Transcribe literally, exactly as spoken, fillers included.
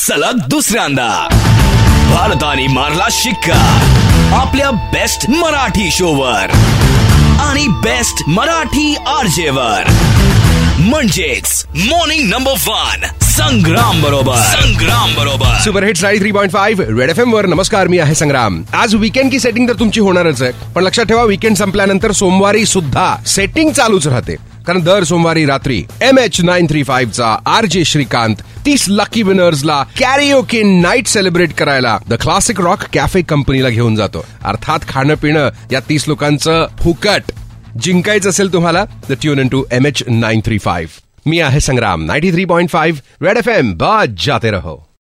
सलग दुसऱ्यांदा भारताने मारला शिक्का आपल्या बेस्ट मराठी शोवर आणि बेस्ट मराठी आरजे वर, म्हणजेच मॉर्निंग नंबर वन संग्राम बरोबर संग्राम बरोबर सुपरहिट साडे three point five red F M वर. नमस्कार, मी आहे संग्राम. आज वीकेंड की सेटिंग तर तुमची होणारच आहे, पण लक्षात ठेवा वीकेंड संपल्यानंतर सोमवारी सुद्धा सेटिंग चालूच राहते. कारण दर सोमवारी रात्री M H nine three five चा आरजे श्रीकांत तीस लकी विनर्सला कॅरिओके नाईट सेलिब्रेट करायला द क्लासिक रॉक कॅफे कंपनीला घेऊन जातो. अर्थात खाणं पिणं या तीस लोकांचं फुकट. जिंकायचं असेल तुम्हाला तर tune in to M H nine three five. मी आहे Sangram. Ninety three point five red F M. बजाते रहो.